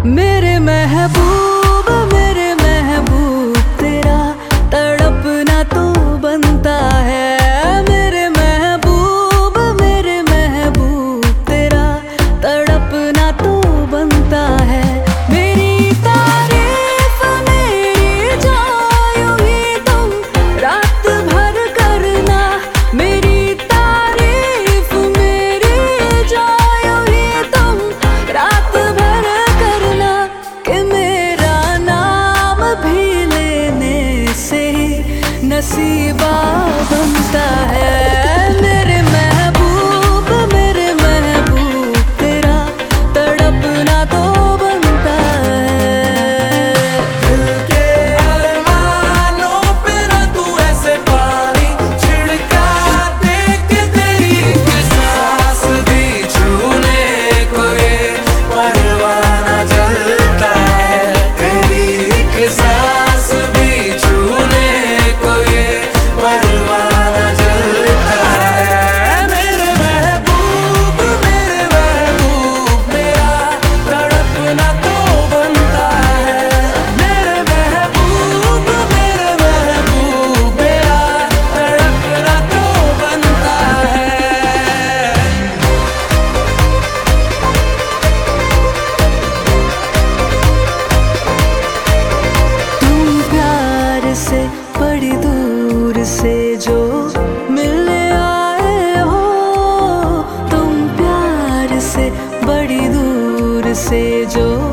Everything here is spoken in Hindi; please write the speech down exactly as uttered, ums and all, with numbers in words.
मेरे महबूब मेरे महबूब तेरा तड़पना तो बनता है। मेरे महबूब मेरे महबूब तेरा तड़पना तो बनता है। मेरी तारीफ मेरी जायो ही तुम रात भर करना। मेरी तारीफ मेरी जायो ही तुम रात भर करना। कि मेरा नाम भी लेने से नसीबा बनता है। मेरे महबूब मेरे महबूब तेरा तड़पना तो बनता है। दिल के अरमानों पे ना तू ऐसे पानी छिड़का दे कि तेरी एक सांस भी छूने को ये परवाना जलता है। तेरी एक सांस भी छूने को ये परवाना जलता है। मेरे महबूब मेरे महबूब मेरा तड़पना तो बनता है। मेरे महबूब मेरे महबूब मेरा तड़पना तो बनता है। तुम प्यार से बड़ी दूर से जो मिलने आए हो। तुम प्यार से बड़ी दूर से जो